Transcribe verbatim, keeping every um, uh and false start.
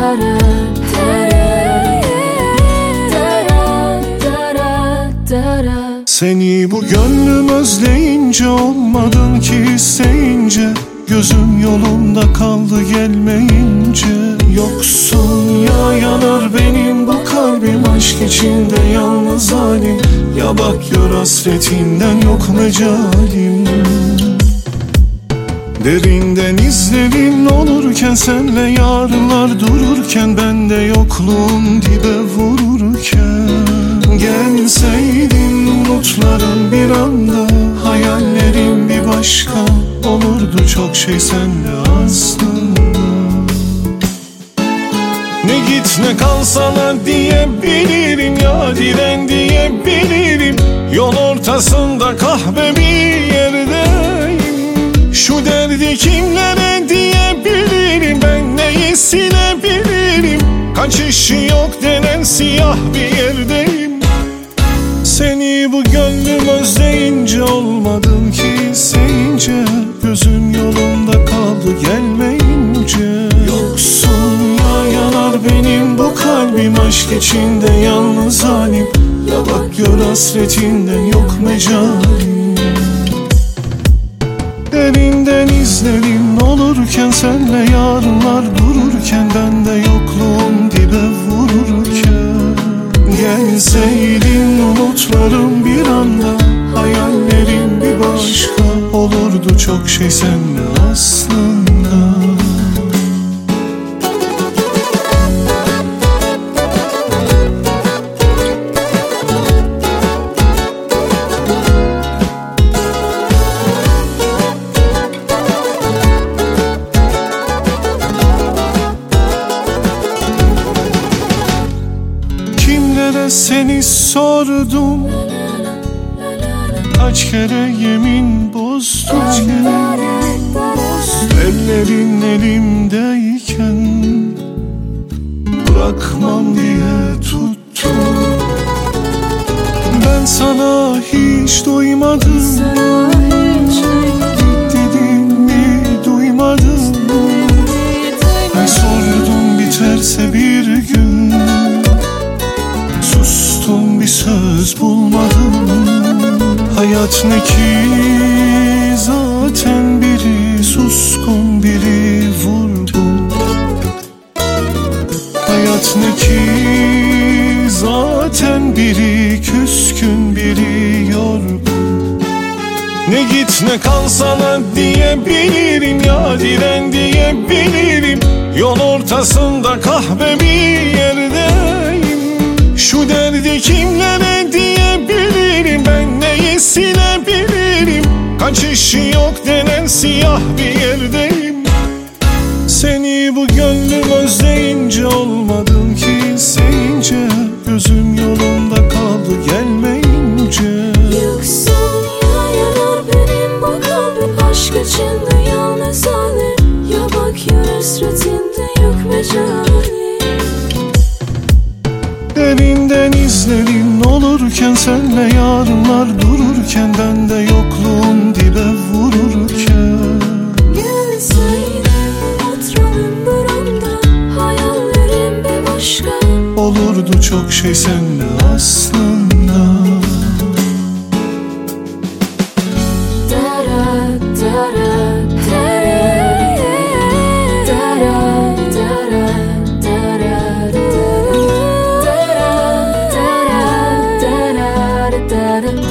Seni bu gönlüm özleyince, olmadın ki isteyince, gözüm yolunda kaldı gelmeyince. Yoksun ya, yanar benim bu kalbim, aşk içinde yalnız halim. Ya bak gör hasretinden yok mecalim. Derinden izlerin olurken, senle yarınlar dururken, ben de yokluğun dibe vururken. Gelseydin umutlarım bir anda, hayallerim bir başka, olurdu çok şey senle aslında. Ne git ne kal sana diyebilirim, ya diren diyebilirim. Yol ortasında kahve bir yerdeyim. Şu derdi kimlere diyebilirim, ben neyi silebilirim. Kaçışı yok denen siyah bir yerdeyim. Seni bu gönlüm özleyince, olmadın ki isteyince, gözüm yolunda kaldı gelmeyince. Yoksun ya, yanar benim bu kalbim, aşk içinde yalnız halim. Ya bak gör hasretinden yok mecalim. Derinden izlerin olurken, senle yarınlar dururken, ben de yokluğun dibe vururken. Gelseydin umutlarım bir anda, hayallerim bir başka, olurdu çok şey senle aslında. Seni sordum, kaç kere yemin bozdum, ellerin elimdeyken bırakmam diye tuttum. Ben sana hiç duymadım, git dedim mi duymadım. Ben sordum biterse bir gün, sustum bir söz bulmadım. Hayat ne ki zaten, biri suskun biri vurgun. Hayat ne ki zaten, biri küskün biri yorgun. Ne git ne kal sana diyebilirim, ya diren diyebilirim. Yol ortasında kahve bir yerdeyim. Şu derdi kimlere diyebilirim, ben neyi silebilirim. Kaçışı yok denen siyah bir yerdeyim. Seni bu gönlüm özleyince, olmadın ki isteyince, gözüm yolunda kaldı gelmeyince. Yoksun ya, yanar benim bu kalbim, aşk içinde yalnız halim. Ya bak ya hasretinde yok mecalim. Derinden izlerin olurken, senle yarınlar dururken, ben de yokluğun dibe vururken. Gelseydin umutlarım bir anda, hayallerim bir başka, olurdu çok şey senle aslında. Dara dara dara dara dara dara dara dara dara dara.